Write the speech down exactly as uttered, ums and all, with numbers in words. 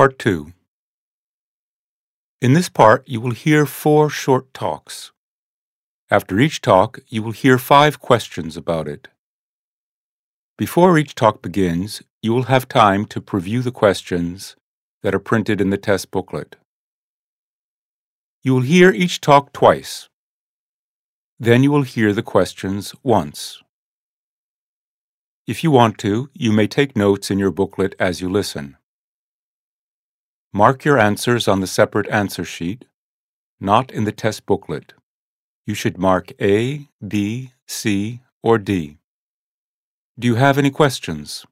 Part two. In this part, you will hear four short talks. After each talk, you will hear five questions about it. Before each talk begins, you will have time to preview the questions that are printed in the test booklet. You will hear each talk twice. Then you will hear the questions once. If you want to, you may take notes in your booklet as you listen. Mark your answers on the separate answer sheet, not in the test booklet. You should mark A, B, C, or D. Do you have any questions?